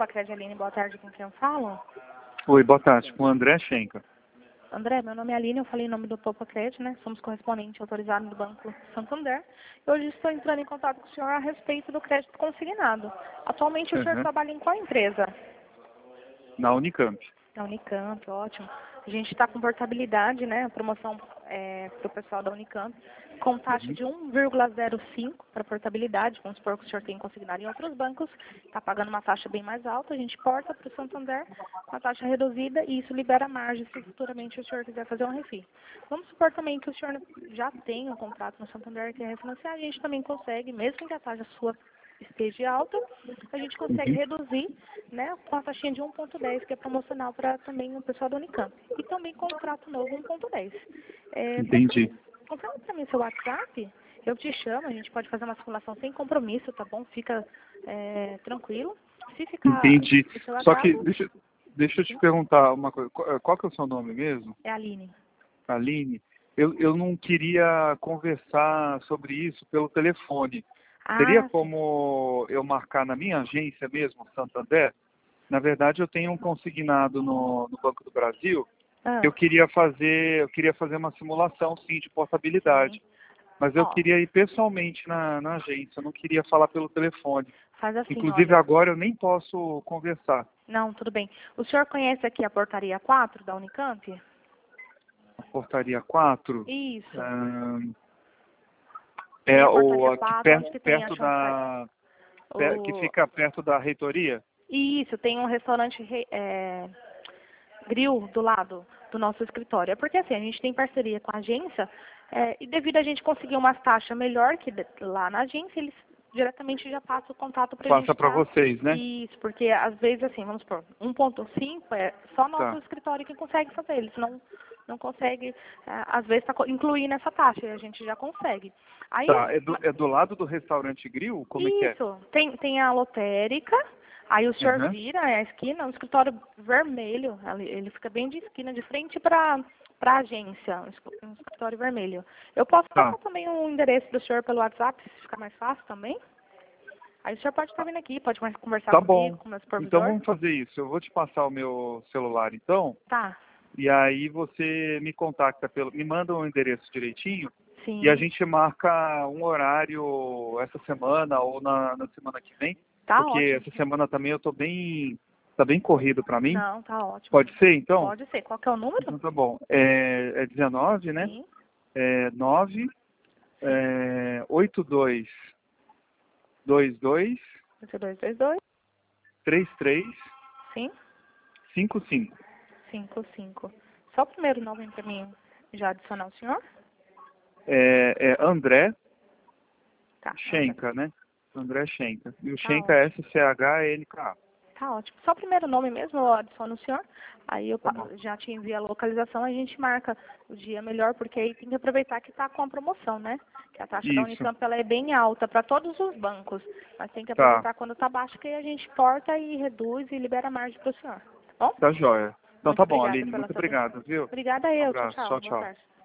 Crédito Aline, boa tarde, com quem eu falo? Oi, boa tarde, com o André Schenker. André, meu nome é Aline, eu falei em nome do Poupa Crédito, né? Somos correspondente autorizado do Banco Santander. E hoje estou entrando em contato com o senhor a respeito do crédito consignado. Atualmente o senhor trabalha em qual empresa? Na Unicamp. Na Unicamp, ótimo. A gente está com portabilidade, né? A promoção para o pessoal da Unicamp, com taxa de 1,05 para portabilidade. Vamos supor que o senhor tem consignado em outros bancos, está pagando uma taxa bem mais alta, a gente porta para o Santander uma taxa reduzida e isso libera margem se futuramente o senhor quiser fazer um refis. Vamos supor também que o senhor já tem um contrato no Santander que é refinanciar, a gente também consegue, mesmo que a taxa sua esteja alta, a gente consegue reduzir, né, com a taxinha de 1,10, que é promocional para também o pessoal da Unicamp. E também contrato novo 1,10. Entendi. Confirma para mim seu WhatsApp, eu te chamo, a gente pode fazer uma simulação sem compromisso, tá bom? Fica tranquilo. Se ficar Entendi. o seu Só WhatsApp, que, deixa eu te perguntar uma coisa. Qual que é o seu nome mesmo? é a Aline. Aline. Eu não queria conversar sobre isso pelo telefone. Seria Ah, sim. como eu marcar na minha agência mesmo, Santander? Na verdade, eu tenho um consignado no Banco do Brasil. Ah, Eu queria fazer uma simulação, sim, de portabilidade. sim. Mas eu Ó, queria ir pessoalmente na agência, eu não queria falar pelo telefone. faz assim, Inclusive, olha. agora eu nem posso conversar. Não, tudo bem. O senhor conhece aqui a portaria 4 da Unicamp? A portaria 4 Isso. Tem é a o portaria aqui 4, onde que tem a perto chanfle... que O... fica perto da reitoria? Isso, tem um restaurante grill do lado do nosso escritório. É porque assim, a gente tem parceria com a agência e devido a gente conseguir umas taxas melhor que lá na agência, eles diretamente já passam o contato pra gente Passa para estar. vocês, né? Isso, porque às vezes assim, vamos supor, 1,5 é só nosso Tá. escritório que consegue fazer, eles não conseguem, às vezes, incluir nessa taxa, e a gente já consegue. Aí, Tá. É do lado do restaurante Grill? Como é que é? isso, tem a lotérica, aí o senhor Uhum. vira a esquina, um escritório vermelho, ele fica bem de esquina, de frente para a agência, um escritório vermelho. Eu posso Tá. passar também o endereço do senhor pelo WhatsApp, se ficar mais fácil também. Aí o senhor pode estar vindo aqui, pode mais conversar Tá comigo, bom. com o meu Então supervisor. vamos fazer isso. Eu vou te passar o meu celular, então. Tá, E aí você me contacta me manda um endereço direitinho e a sim, gente marca um horário essa semana ou na semana que vem, tá porque ótimo. essa semana também tá bem corrido para mim. Não, tá ótimo. Pode ser, então? Pode ser. Qual que é o número? Então tá bom. É 19, né? Sim, É 9 sim. 82 22 2222, 33 sim, 55. 55. Só o primeiro nome para mim já adicionar o senhor? É André Tá, André. Schenker, né? André Schenker. E o Tá Schenker é ótimo. SCHNK. Tá ótimo. Só o primeiro nome mesmo, eu adiciono o senhor. Aí eu Tá bom. já te envio a localização, a gente marca o dia melhor, porque aí tem que aproveitar que tá com a promoção, né? Que a taxa da Isso. Unicamp ela é bem alta para todos os bancos. Mas tem que Tá. aproveitar quando tá baixo, que aí a gente porta e reduz e libera margem para o senhor. Tá bom? Tá joia. Então Muito tá bom, obrigada Aline. pela Muito sua atenção. obrigado, viu? Obrigada Um eu. Tchau, abraço. tchau. Tchau, Boa tchau. tarde.